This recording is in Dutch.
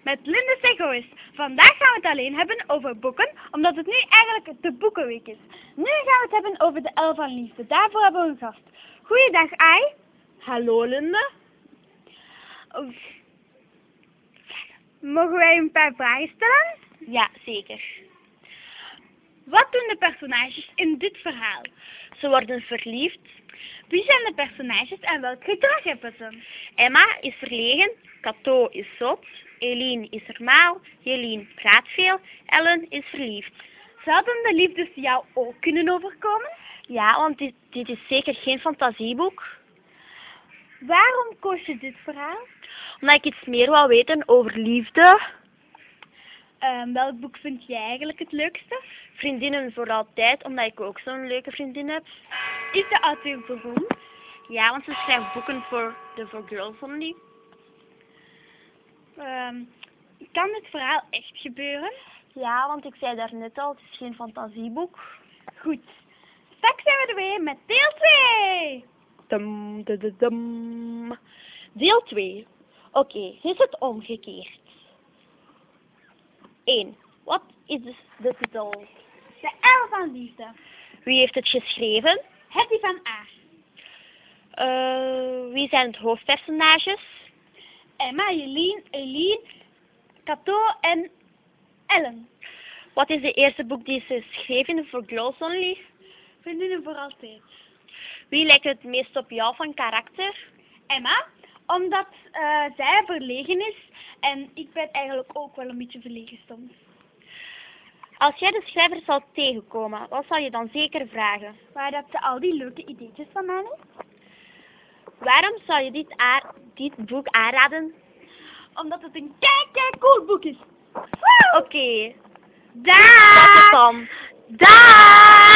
met Linde Segois. Vandaag gaan we het alleen hebben over boeken, omdat het nu eigenlijk de boekenweek is. Nu gaan we het hebben over de Uil van Liefde. Daarvoor hebben we een gast. Goeiedag, Ai. Hallo Linde. Mogen wij een paar vragen stellen? Ja, zeker. Wat doen de personages in dit verhaal? Ze worden verliefd. Wie zijn de personages en welk gedrag hebben ze? Emma is verlegen, Cato is zot, Eline is normaal, Jelien praat veel, Ellen is verliefd. Zouden de liefdes jou ook kunnen overkomen? Ja, want dit is zeker geen fantasieboek. Waarom koos je dit verhaal? Omdat ik iets meer wil weten over liefde. Welk boek vind jij eigenlijk het leukste? Vriendinnen voor altijd, omdat ik ook zo'n leuke vriendin heb. Is de auteur beroemd? Ja, want ze schrijft boeken voor de For Girls Only. Kan dit verhaal echt gebeuren? Ja, want ik zei daarnet al, het is geen fantasieboek. Goed. Straks zijn we er weer met deel 2! Deel 2. Oké, is het omgekeerd. 1. Wat is de titel? De Uil van Liefde. Wie heeft het geschreven? Hetty van Aar. Wie zijn de hoofdpersonages? Emma, Jelien, Eline, Cato en Ellen. Wat is de eerste boek die ze schreef in For Girls Only? Vriendinnen voor altijd. Wie lijkt het meest op jou van karakter? Emma, omdat zij verlegen is en ik ben eigenlijk ook wel een beetje verlegen soms. Als jij de schrijver zou tegenkomen, wat zou je dan zeker vragen? Waar dat ze al die leuke ideetjes van mij heeft? Waarom zou je dit boek aanraden? Omdat het een kei cool boek is. Oké. Daag! Dat is het dan. Daag!